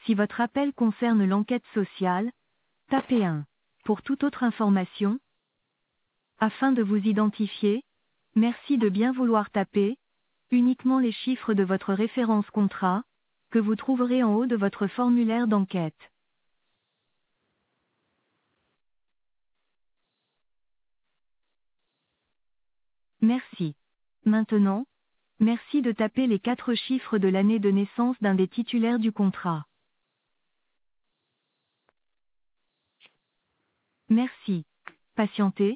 Si votre appel concerne l'enquête sociale, tapez 1. Pour toute autre information, afin de vous identifier, merci de bien vouloir taper uniquement les chiffres de votre référence contrat, que vous trouverez en haut de votre formulaire d'enquête. Merci. Maintenant, merci de taper les 4 chiffres de l'année de naissance d'un des titulaires du contrat. Merci. Patientez,